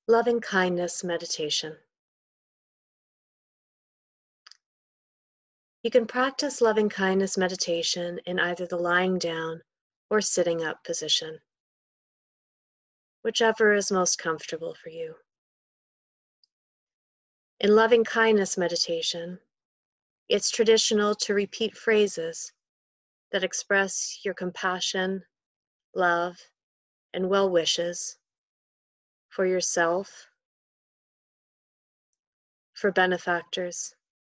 Loving kindness meditation. You can practice loving kindness meditation in either the lying down or sitting up position, whichever is most comfortable for you. In loving kindness meditation, it's traditional to repeat phrases that express your compassion, love, and well wishes for yourself, for benefactors,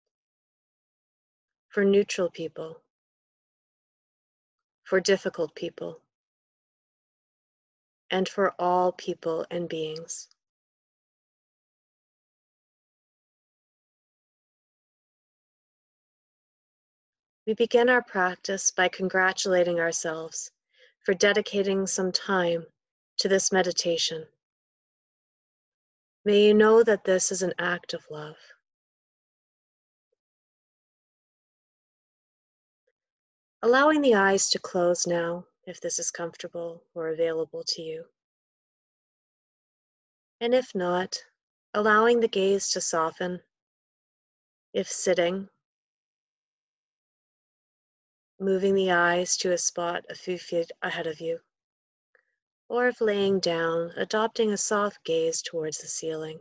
for neutral people, for difficult people, and for all people and beings. We begin our practice by congratulating ourselves for dedicating some time to this meditation. May you know that this is an act of love. Allowing the eyes to close now, if this is comfortable or available to you. And if not, allowing the gaze to soften, if sitting, moving the eyes to a spot a few feet ahead of you, or if laying down, adopting a soft gaze towards the ceiling.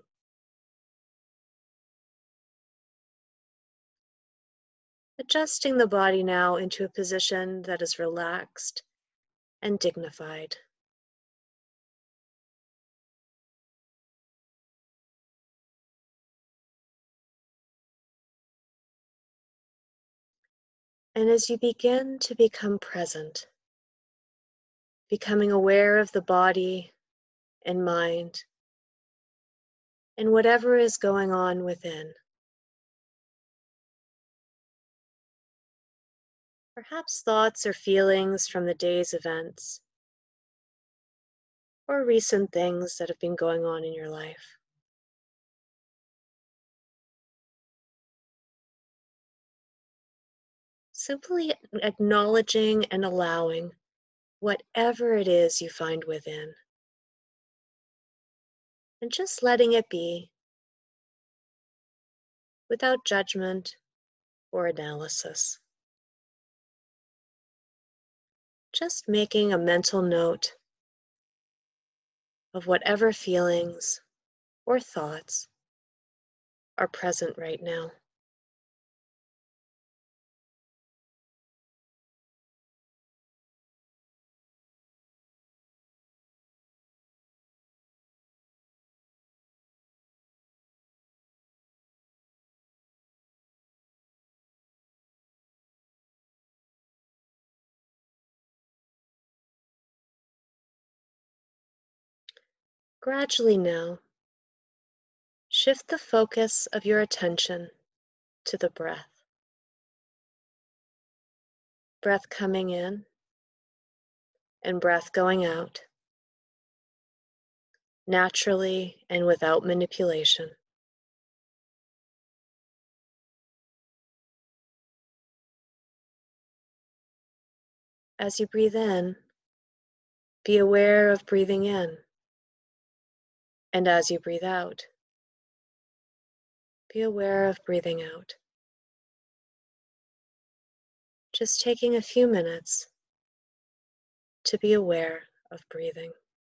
Adjusting the body now into a position that is relaxed and dignified. And as you begin to become present, becoming aware of the body and mind and whatever is going on within, perhaps thoughts or feelings from the day's events or recent things that have been going on in your life. Simply acknowledging and allowing whatever it is you find within, and just letting it be without judgment or analysis. Just making a mental note of whatever feelings or thoughts are present right now. Gradually now, shift the focus of your attention to the breath. Breath coming in and breath going out, naturally and without manipulation. As you breathe in, be aware of breathing in. And as you breathe out, be aware of breathing out. Just taking a few minutes to be aware of breathing.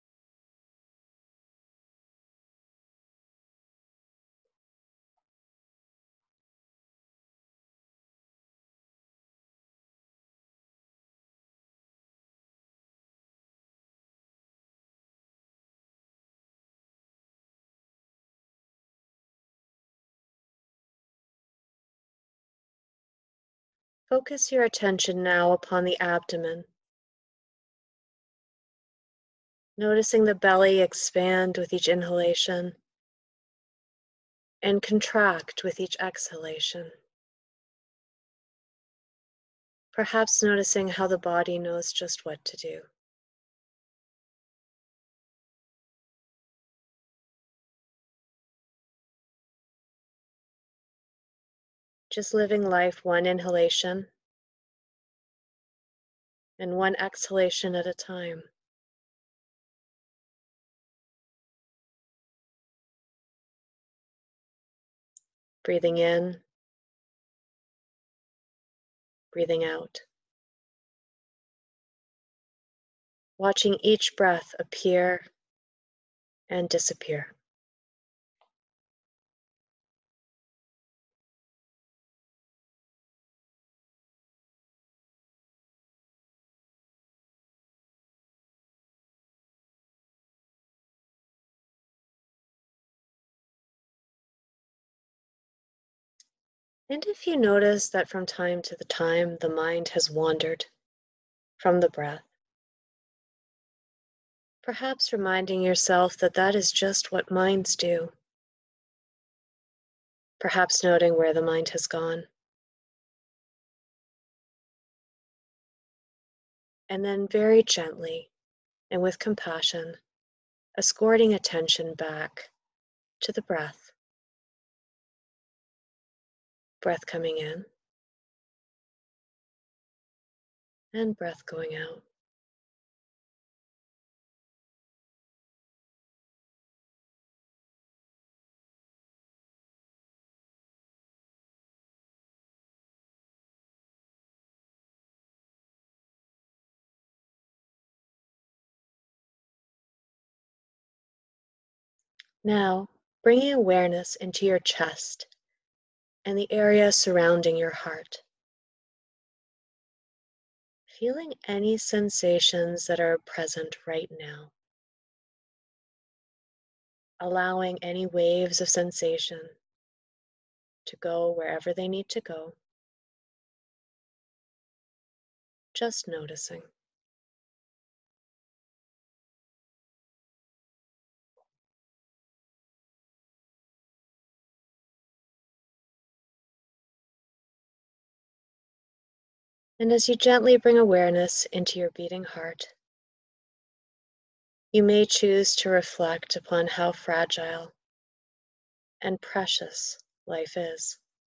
Focus your attention now upon the abdomen, noticing the belly expand with each inhalation and contract with each exhalation. Perhaps noticing how the body knows just what to do. Just living life one inhalation and one exhalation at a time. Breathing in, breathing out. Watching each breath appear and disappear. And if you notice that from time to time the mind has wandered from the breath, perhaps reminding yourself that that is just what minds do. Perhaps noting where the mind has gone. And then very gently and with compassion, escorting attention back to the breath. Breath coming in and breath going out. Now, bringing awareness into your chest and the area surrounding your heart. Feeling any sensations that are present right now. Allowing any waves of sensation to go wherever they need to go. Just noticing. And as you gently bring awareness into your beating heart, you may choose to reflect upon how fragile and precious life is.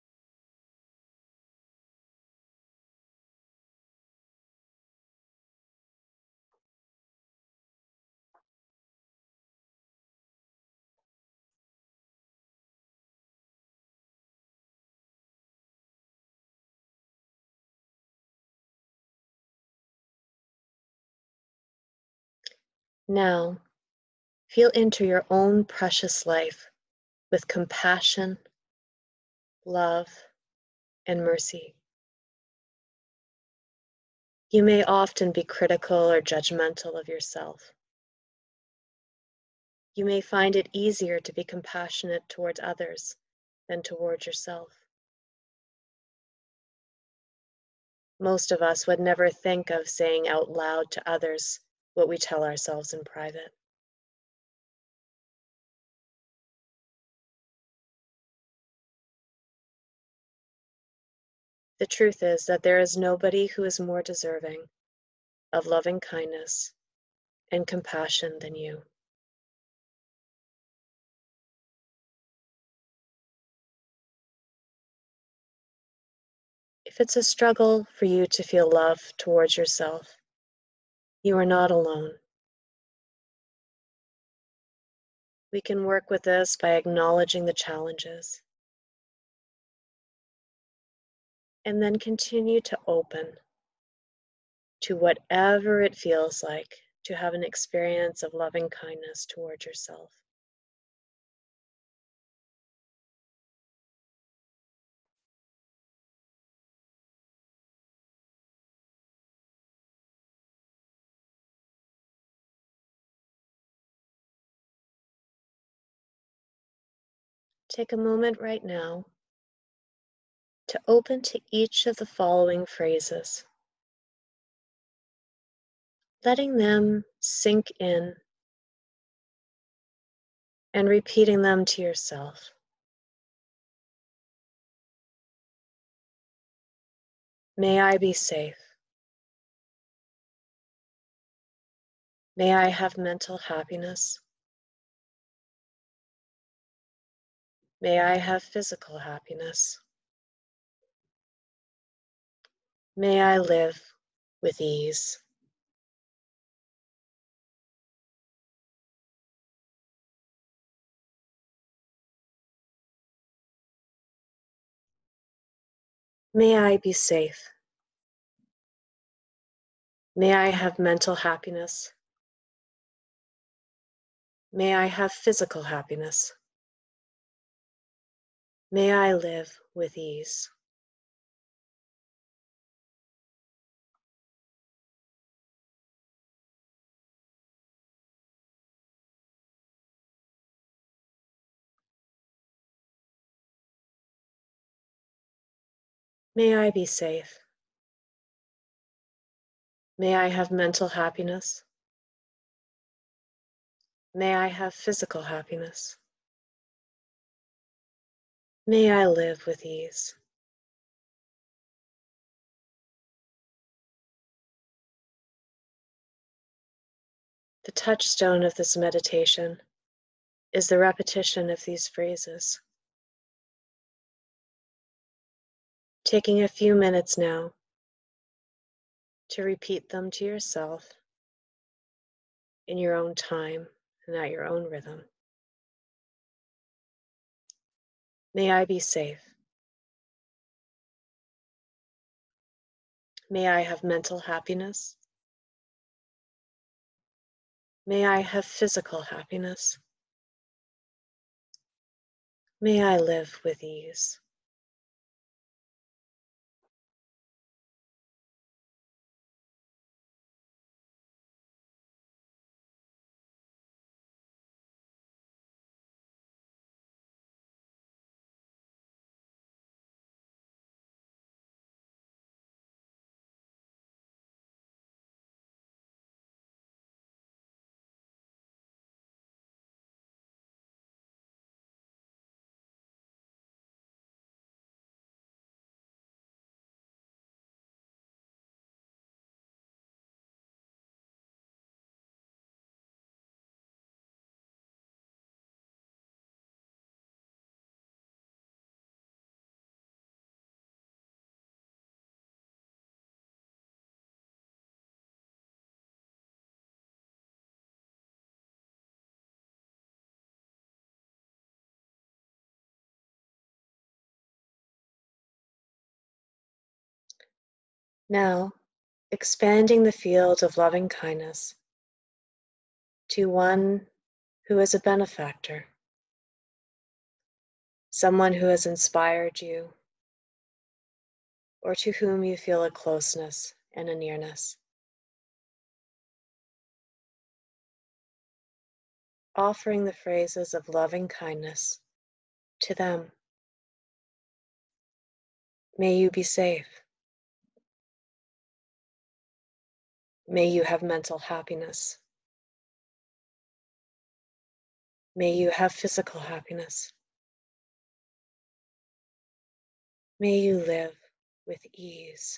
Now, feel into your own precious life with compassion, love, and mercy. You may often be critical or judgmental of yourself. You may find it easier to be compassionate towards others than towards yourself. Most of us would never think of saying out loud to others what we tell ourselves in private. The truth is that there is nobody who is more deserving of loving kindness and compassion than you. If it's a struggle for you to feel love towards yourself, you are not alone. We can work with this by acknowledging the challenges and then continue to open to whatever it feels like to have an experience of loving kindness towards yourself. Take a moment right now to open to each of the following phrases, letting them sink in and repeating them to yourself. May I be safe. May I have mental happiness. May I have physical happiness. May I live with ease. May I be safe. May I have mental happiness. May I have physical happiness. May I live with ease. May I be safe. May I have mental happiness. May I have physical happiness. May I live with ease. The touchstone of this meditation is the repetition of these phrases. Taking a few minutes now to repeat them to yourself in your own time and at your own rhythm. May I be safe. May I have mental happiness. May I have physical happiness. May I live with ease. Now, expanding the field of loving kindness to one who is a benefactor, someone who has inspired you, or to whom you feel a closeness and a nearness. Offering the phrases of loving kindness to them. May you be safe. May you have mental happiness. May you have physical happiness. May you live with ease.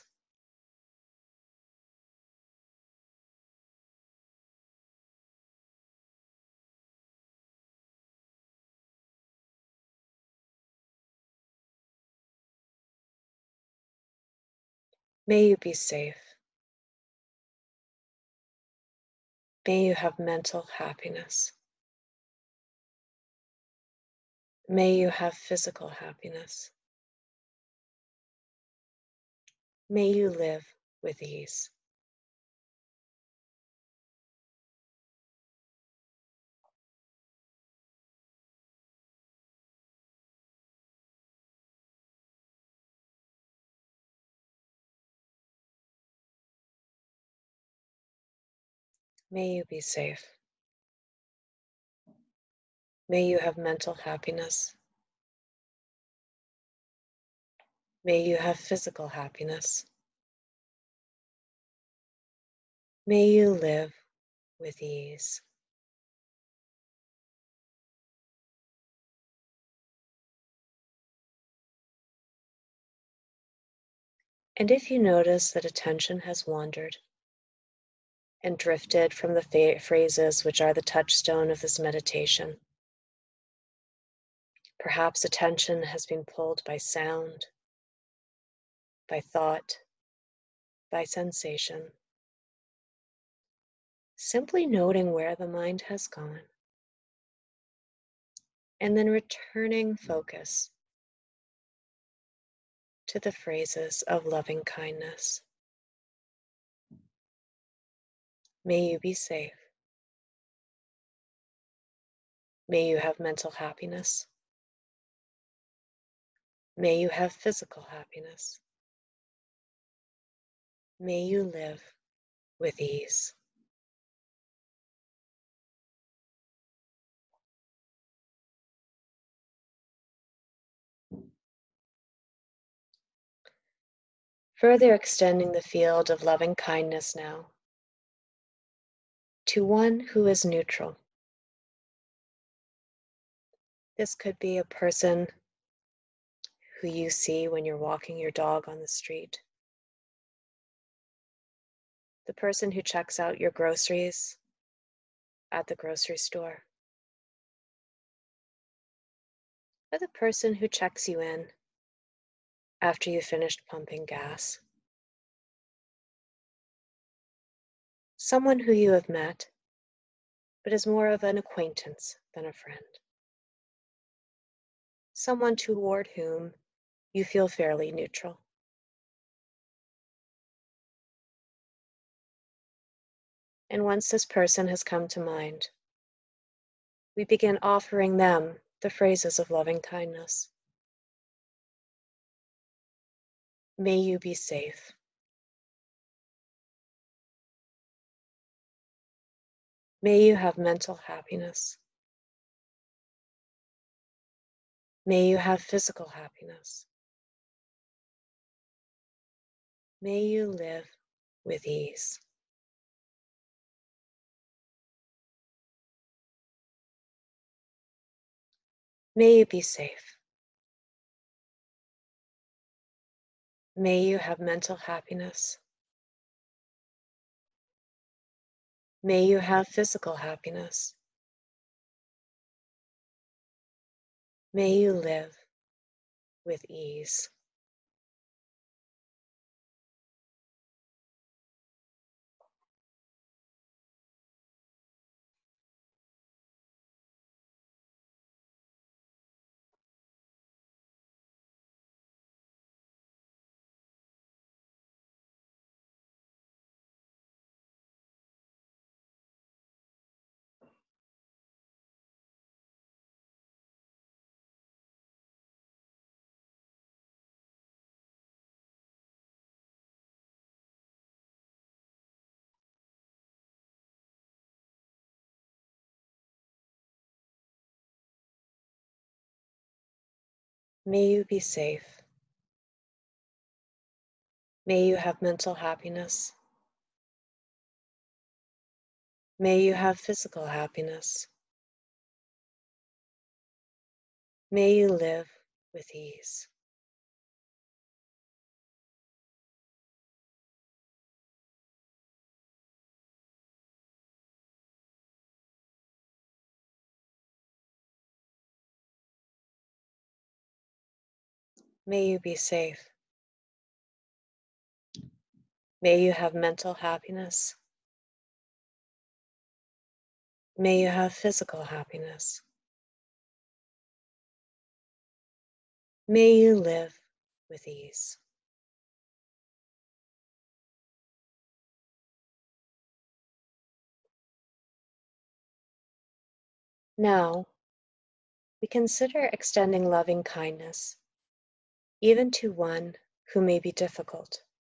May you be safe. May you have mental happiness. May you have physical happiness. May you live with ease. May you be safe. May you have mental happiness. May you have physical happiness. May you live with ease. And if you notice that attention has wandered and drifted from the phrases which are the touchstone of this meditation, perhaps attention has been pulled by sound, by thought, by sensation. Simply noting where the mind has gone, and then returning focus to the phrases of loving kindness. May you be safe. May you have mental happiness. May you have physical happiness. May you live with ease. Further extending the field of loving kindness now to one who is neutral. This could be a person who you see when you're walking your dog on the street, the person who checks out your groceries at the grocery store, or the person who checks you in after you finished pumping gas. Someone who you have met, but is more of an acquaintance than a friend. Someone toward whom you feel fairly neutral. And once this person has come to mind, we begin offering them the phrases of loving kindness. May you be safe. May you have mental happiness. May you have physical happiness. May you live with ease. May you be safe. May you have mental happiness. May you have physical happiness. May you live with ease. May you be safe. May you have mental happiness. May you have physical happiness. May you live with ease. May you be safe. May you have mental happiness. May you have physical happiness. May you live with ease. Now, we consider extending loving kindness even to one who may be difficult.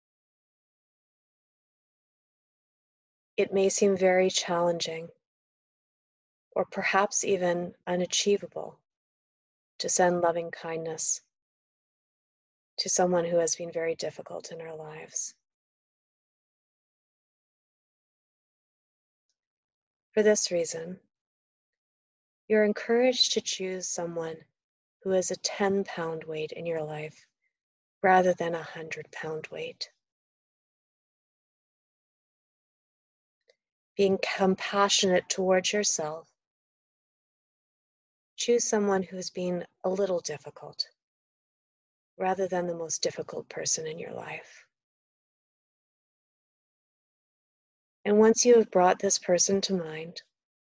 It may seem very challenging, or perhaps even unachievable, to send loving kindness to someone who has been very difficult in our lives. For this reason, you're encouraged to choose someone who is a 10-pound weight in your life rather than a 100-pound weight. Being compassionate towards yourself, choose someone who's been a little difficult rather than the most difficult person in your life. And once you have brought this person to mind,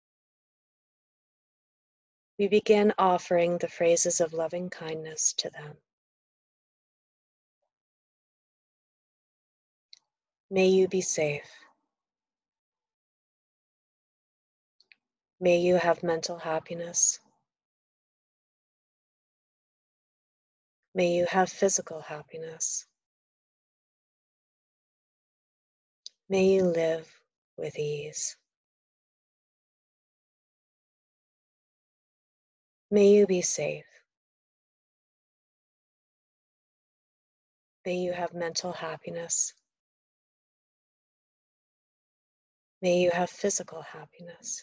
we begin offering the phrases of loving kindness to them. May you be safe. May you have mental happiness. May you have physical happiness. May you live with ease. May you be safe. May you have mental happiness. May you have physical happiness.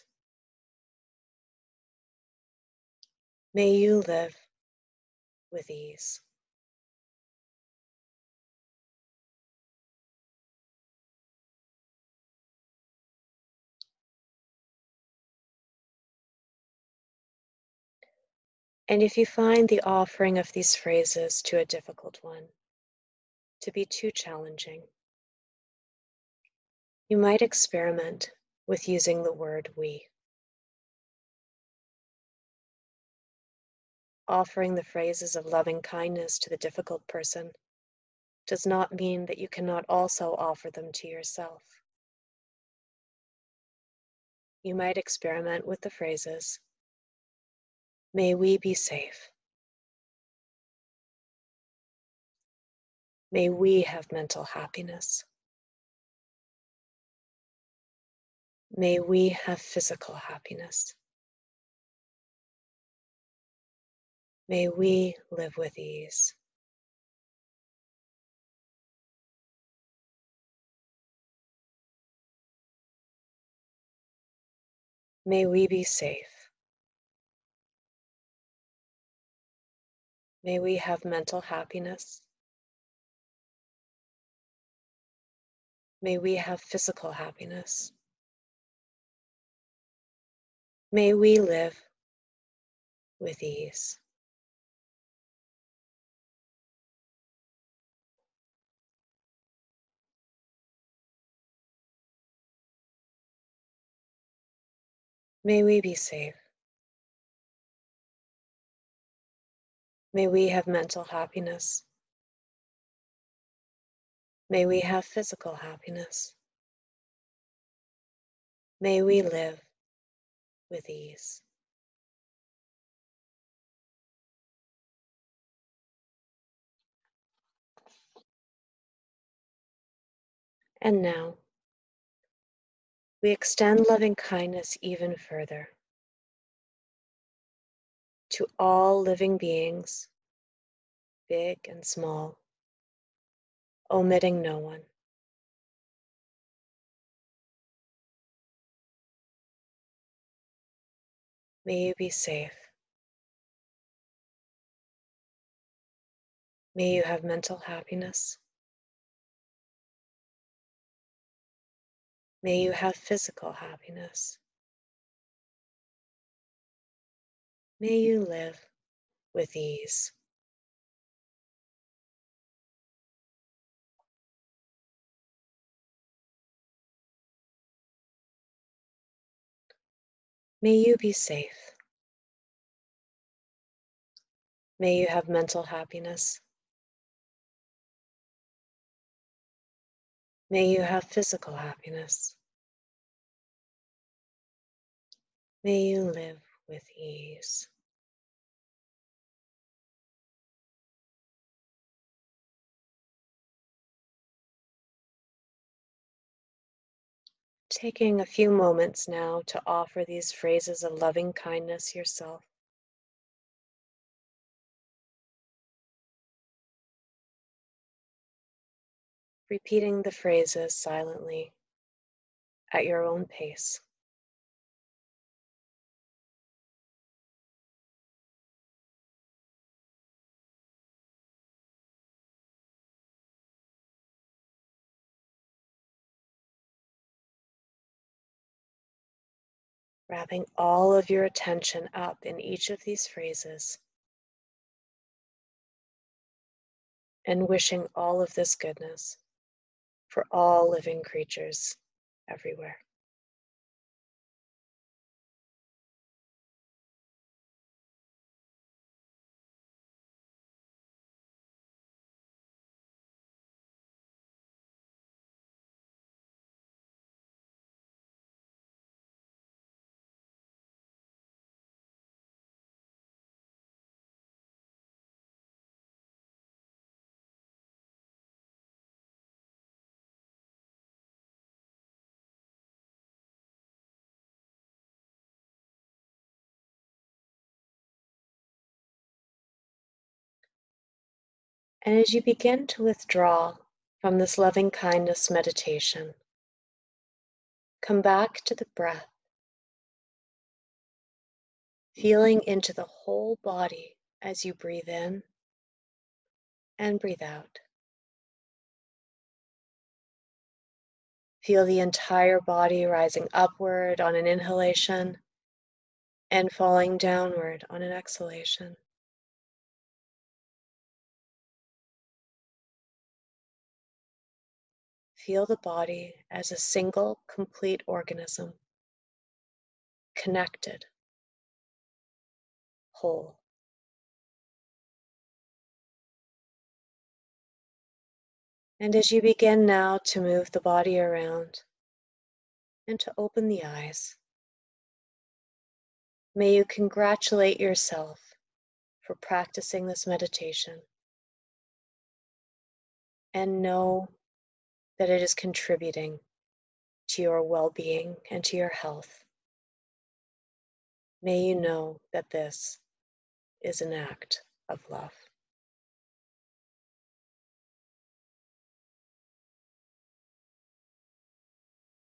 May you live with ease. And if you find the offering of these phrases to a difficult one to be too challenging, you might experiment with using the word we. Offering the phrases of loving kindness to the difficult person does not mean that you cannot also offer them to yourself. You might experiment with the phrases, may we be safe. May we have mental happiness. May we have physical happiness. May we live with ease. May we be safe. May we have mental happiness. May we have physical happiness. May we live with ease. May we be safe. May we have mental happiness. May we have physical happiness. May we live with ease. And now, we extend loving kindness even further to all living beings, big and small, omitting no one. May you be safe. May you have mental happiness. May you have physical happiness. May you live with ease. May you be safe. May you have mental happiness. May you have physical happiness. May you live with ease. Taking a few moments now to offer these phrases of loving kindness yourself. Repeating the phrases silently at your own pace. Wrapping all of your attention up in each of these phrases and wishing all of this goodness for all living creatures everywhere. And as you begin to withdraw from this loving kindness meditation, come back to the breath, feeling into the whole body as you breathe in and breathe out. Feel the entire body rising upward on an inhalation and falling downward on an exhalation. Feel the body as a single, complete organism, connected, whole. And as you begin now to move the body around and to open the eyes, may you congratulate yourself for practicing this meditation and know that it is contributing to your well-being and to your health. May you know that this is an act of love.